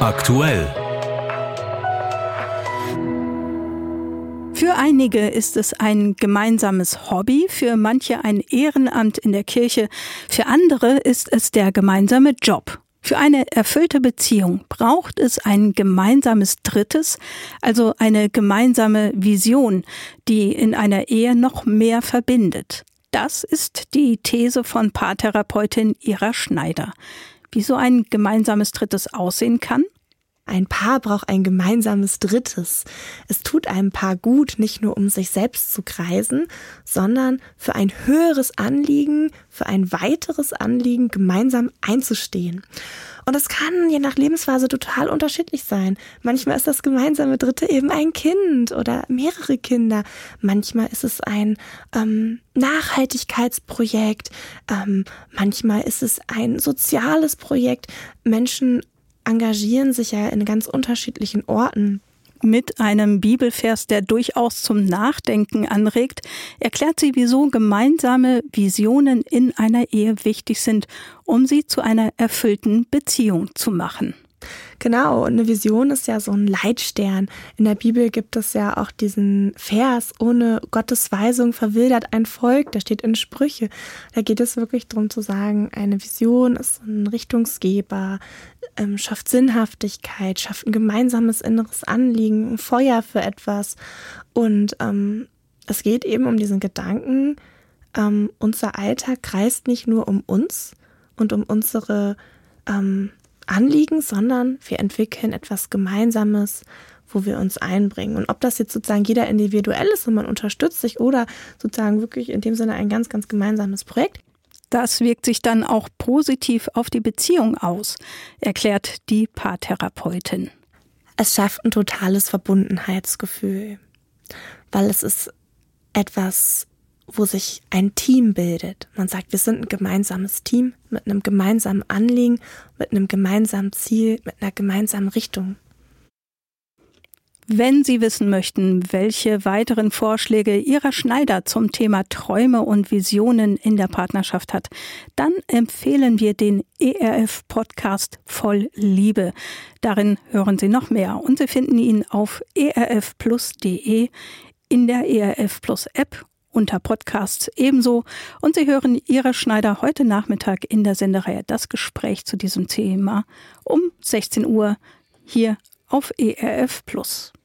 Aktuell. Für einige ist es ein gemeinsames Hobby, für manche ein Ehrenamt in der Kirche, für andere ist es der gemeinsame Job. Für eine erfüllte Beziehung braucht es ein gemeinsames Drittes, also eine gemeinsame Vision, die in einer Ehe noch mehr verbindet. Das ist die These von Paartherapeutin Ira Schneider. Wie so ein gemeinsames Drittes aussehen kann? Ein Paar braucht ein gemeinsames Drittes. Es tut einem Paar gut, nicht nur um sich selbst zu kreisen, sondern für ein höheres Anliegen, für ein weiteres Anliegen gemeinsam einzustehen. Und das kann je nach Lebensphase total unterschiedlich sein. Manchmal ist das gemeinsame Dritte eben ein Kind oder mehrere Kinder. Manchmal ist es ein Nachhaltigkeitsprojekt. Manchmal ist es ein soziales Projekt. Menschen engagieren sich ja in ganz unterschiedlichen Orten. Mit einem Bibelvers, der durchaus zum Nachdenken anregt, erklärt sie, wieso gemeinsame Visionen in einer Ehe wichtig sind, um sie zu einer erfüllten Beziehung zu machen. Genau, und eine Vision ist ja so ein Leitstern. In der Bibel gibt es ja auch diesen Vers, ohne Gottes Weisung verwildert ein Volk, der steht in Sprüche. Da geht es wirklich darum zu sagen, eine Vision ist ein Richtungsgeber, schafft Sinnhaftigkeit, schafft ein gemeinsames inneres Anliegen, ein Feuer für etwas. Und es geht eben um diesen Gedanken, unser Alltag kreist nicht nur um uns und um unsere Anliegen, sondern wir entwickeln etwas Gemeinsames, wo wir uns einbringen. Und ob das jetzt sozusagen jeder individuell ist und man unterstützt sich oder sozusagen wirklich in dem Sinne ein ganz, ganz gemeinsames Projekt. Das wirkt sich dann auch positiv auf die Beziehung aus, erklärt die Paartherapeutin. Es schafft ein totales Verbundenheitsgefühl, weil es ist etwas, wo sich ein Team bildet. Man sagt, wir sind ein gemeinsames Team mit einem gemeinsamen Anliegen, mit einem gemeinsamen Ziel, mit einer gemeinsamen Richtung. Wenn Sie wissen möchten, welche weiteren Vorschläge Ira Schneider zum Thema Träume und Visionen in der Partnerschaft hat, dann empfehlen wir den ERF-Podcast Voll Liebe. Darin hören Sie noch mehr und Sie finden ihn auf erfplus.de, in der ERF Plus App, unter Podcasts ebenso. Und Sie hören Ira Schneider heute Nachmittag in der Sendereihe Das Gespräch zu diesem Thema um 16 Uhr hier auf ERF Plus.